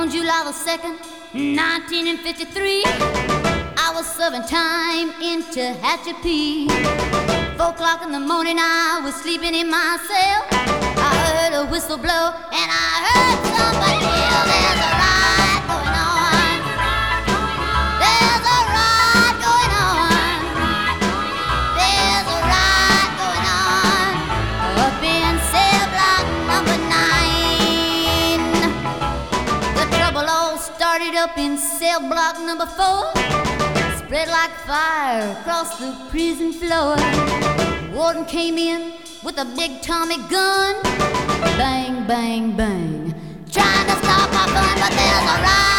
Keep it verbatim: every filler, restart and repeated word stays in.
On July the second, nineteen fifty-three, I was serving time in Tehachapi. Four o'clock in the morning, I was sleeping in my cell. I heard a whistle blow, and I heard somebody yell, "There's a riot going on! There's a riot going on! There's a riot going on up in cell block number nine." The trouble all started up in cell block number four. Spread like fire across the prison floor. Warden came in with a big Tommy gun. Bang, bang, bang, trying to stop my fun, but there's a riot.